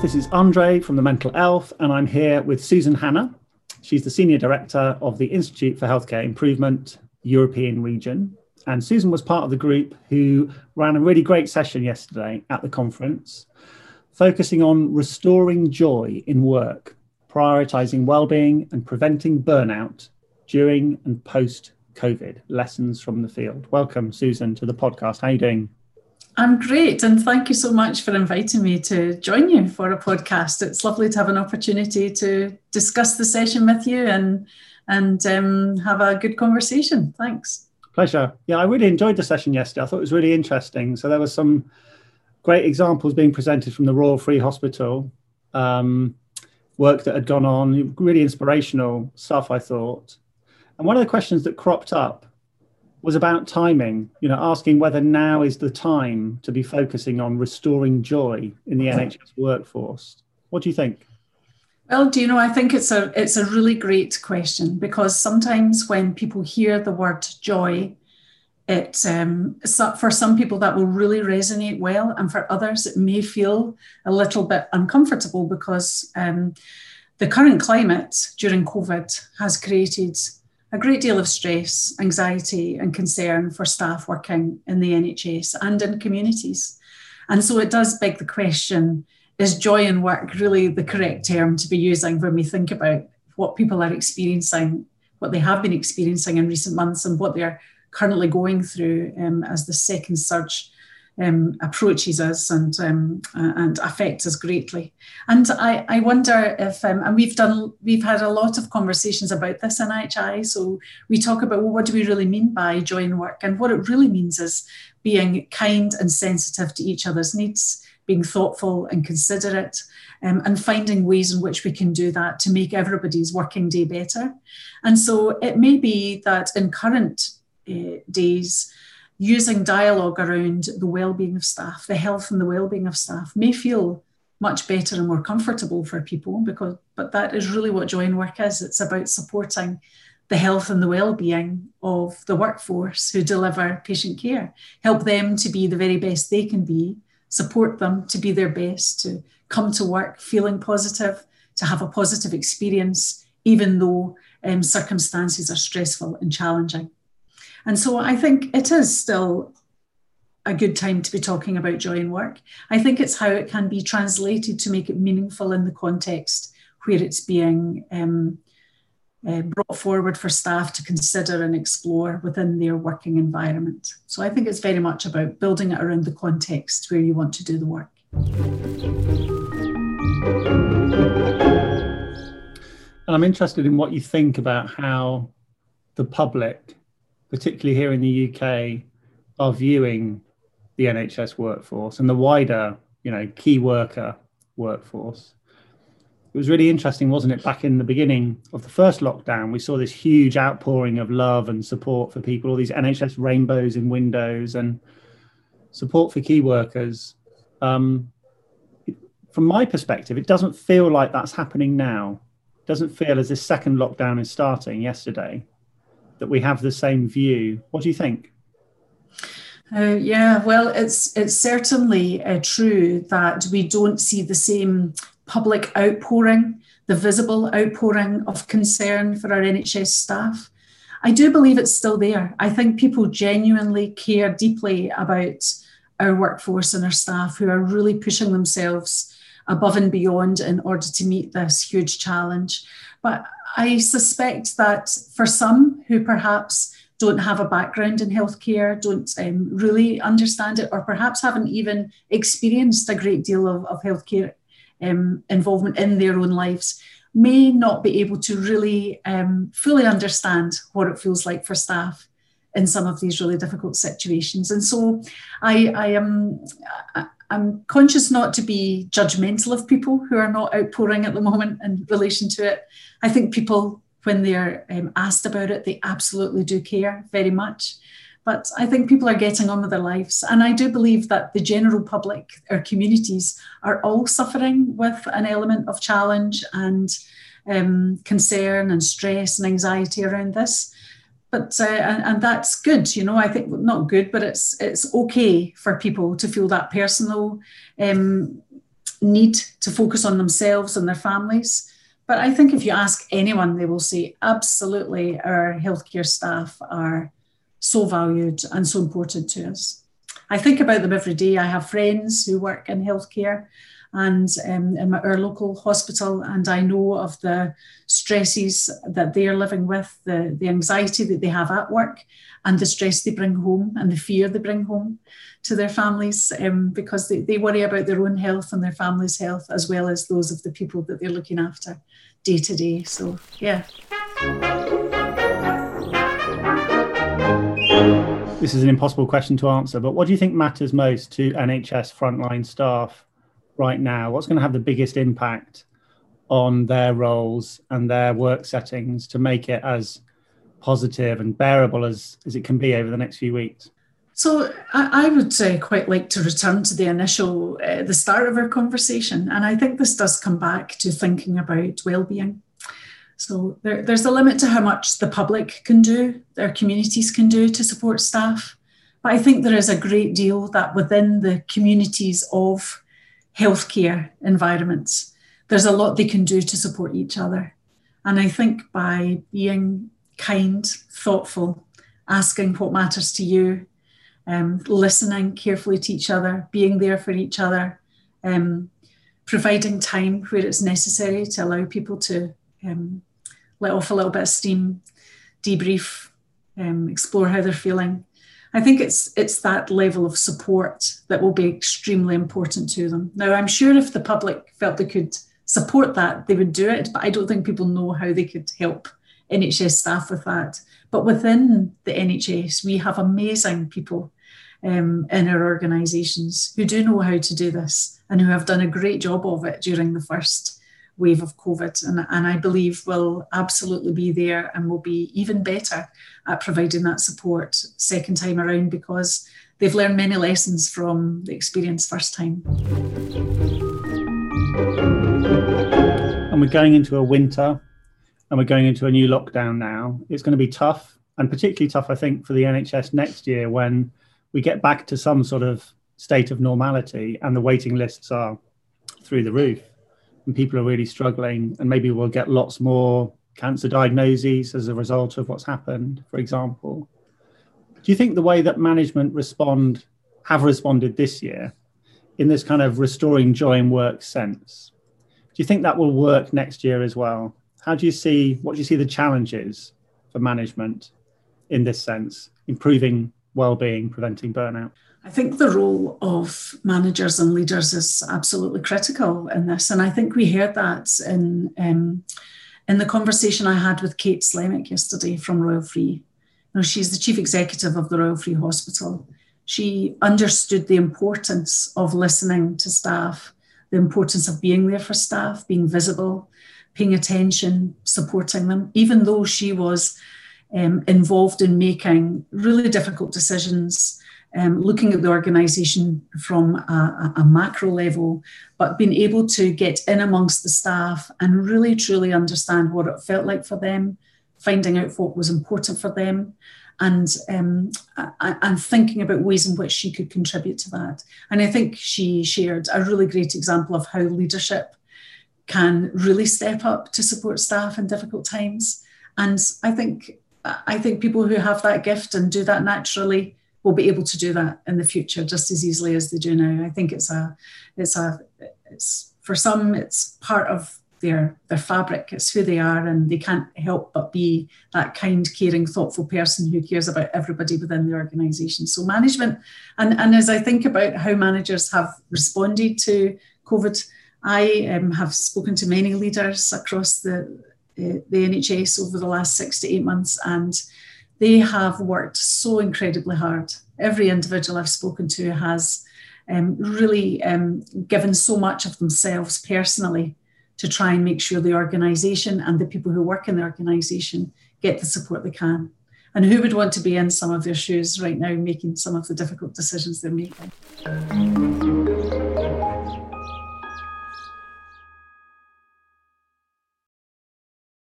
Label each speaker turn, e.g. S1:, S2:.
S1: This is Andre from The Mental Elf, and I'm here with Susan Hanna. She's the Senior Director of the Institute for Healthcare Improvement European region. And Susan was part of the group who ran a really great session yesterday at the conference, focusing on restoring joy in work, prioritising well-being and preventing burnout during and post-COVID, lessons from the field. Welcome, Susan, to the podcast. How are you doing?
S2: I'm great, and thank you so much for inviting me to join you for a podcast. It's lovely to have an opportunity to discuss the session with you and have a good conversation. Thanks.
S1: Pleasure. Yeah, I really enjoyed the session yesterday. I thought it was really interesting. So there were some great examples being presented from the Royal Free Hospital, work that had gone on, really inspirational stuff, I thought. And one of the questions that cropped up was about timing, asking whether now is the time to be focusing on restoring joy in the NHS workforce. What do you think?
S2: Well, I think it's a really great question, because sometimes when people hear the word joy, for some people that will really resonate well, and for others it may feel a little bit uncomfortable because the current climate during COVID has created a great deal of stress, anxiety and concern for staff working in the NHS and in communities. And so it does beg the question, is joy in work really the correct term to be using when we think about what people are experiencing, what they have been experiencing in recent months and what they're currently going through as the second surge approaches us and affects us greatly. And I wonder if, and we've had a lot of conversations about this in IHI. So we talk about, well, what do we really mean by joy in work? And what it really means is being kind and sensitive to each other's needs, being thoughtful and considerate, and finding ways in which we can do that to make everybody's working day better. And so it may be that in current days, using dialogue around the well-being of staff, the health and the well-being of staff may feel much better and more comfortable for people, but that is really what joy in work is. It's about supporting the health and the well-being of the workforce who deliver patient care, help them to be the very best they can be, support them to be their best, to come to work feeling positive, to have a positive experience, even though circumstances are stressful and challenging. And so I think it is still a good time to be talking about joy in work. I think it's how it can be translated to make it meaningful in the context where it's being brought forward for staff to consider and explore within their working environment. So I think it's very much about building it around the context where you want to do the work.
S1: And I'm interested in what you think about how the public, particularly here in the UK, are viewing the NHS workforce and the wider, key worker workforce. It was really interesting, wasn't it? Back in the beginning of the first lockdown, we saw this huge outpouring of love and support for people, all these NHS rainbows in windows and support for key workers. From my perspective, it doesn't feel like that's happening now. It doesn't feel as this second lockdown is starting yesterday, that we have the same view. What do you think?
S2: Well, it's certainly true that we don't see the same public outpouring, the visible outpouring of concern for our NHS staff. I do believe it's still there. I think people genuinely care deeply about our workforce and our staff who are really pushing themselves above and beyond in order to meet this huge challenge. But I suspect that for some who perhaps don't have a background in healthcare, don't really understand it, or perhaps haven't even experienced a great deal of healthcare involvement in their own lives, may not be able to really fully understand what it feels like for staff in some of these really difficult situations. And so I'm conscious not to be judgmental of people who are not outpouring at the moment in relation to it. I think people, when they're asked about it, they absolutely do care very much. But I think people are getting on with their lives. And I do believe that the general public, our communities, are all suffering with an element of challenge and concern and stress and anxiety around this. But and that's good, I think, not good, but it's okay for people to feel that personal need to focus on themselves and their families. But I think if you ask anyone, they will say, absolutely, our healthcare staff are so valued and so important to us. I think about them every day. I have friends who work in healthcare and in our local hospital, and I know of the stresses that they are living with, the anxiety that they have at work, and the stress they bring home and the fear they bring home to their families, because they worry about their own health and their family's health, as well as those of the people that they're looking after day to day. So, yeah.
S1: This is an impossible question to answer, but what do you think matters most to NHS frontline staff right now? What's going to have the biggest impact on their roles and their work settings to make it as positive and bearable as it can be over the next few weeks?
S2: So I would quite like to return to the start of our conversation. And I think this does come back to thinking about well-being. So there's a limit to how much the public can do, their communities can do to support staff. But I think there is a great deal that within the communities of healthcare environments, there's a lot they can do to support each other. And I think by being kind, thoughtful, asking what matters to you, listening carefully to each other, being there for each other, providing time where it's necessary to allow people to let off a little bit of steam, debrief, explore how they're feeling. I think it's that level of support that will be extremely important to them. Now, I'm sure if the public felt they could support that, they would do it, but I don't think people know how they could help NHS staff with that. But within the NHS, we have amazing people in our organisations who do know how to do this and who have done a great job of it during the first wave of COVID. And I believe will absolutely be there and will be even better at providing that support second time around, because they've learned many lessons from the experience first time.
S1: And we're going into a winter and we're going into a new lockdown now. It's going to be tough, and particularly tough, I think, for the NHS next year when we get back to some sort of state of normality and the waiting lists are through the roof and people are really struggling, and maybe we'll get lots more cancer diagnoses as a result of what's happened, for example. Do you think the way that management have responded this year in this kind of restoring joy in work sense, do you think that will work next year as well? What do you see the challenges for management in this sense, improving well-being, preventing burnout?
S2: I think the role of managers and leaders is absolutely critical in this. And I think we heard that in the conversation I had with Kate Slemick yesterday from Royal Free. She's the chief executive of the Royal Free Hospital. She understood the importance of listening to staff, the importance of being there for staff, being visible, paying attention, supporting them, even though she was involved in making really difficult decisions, looking at the organisation from a macro level, but being able to get in amongst the staff and really truly understand what it felt like for them, finding out what was important for them, and thinking about ways in which she could contribute to that. And I think she shared a really great example of how leadership can really step up to support staff in difficult times. And I think people who have that gift and do that naturally will be able to do that in the future just as easily as they do now. I think it's for some, it's part of their fabric. It's who they are, and they can't help but be that kind, caring, thoughtful person who cares about everybody within the organisation. So management, and as I think about how managers have responded to COVID, I have spoken to many leaders across the NHS over the last 6 to 8 months, and they have worked so incredibly hard. Every individual I've spoken to has really given so much of themselves personally to try and make sure the organisation and the people who work in the organisation get the support they can. And who would want to be in some of their shoes right now, making some of the difficult decisions they're making?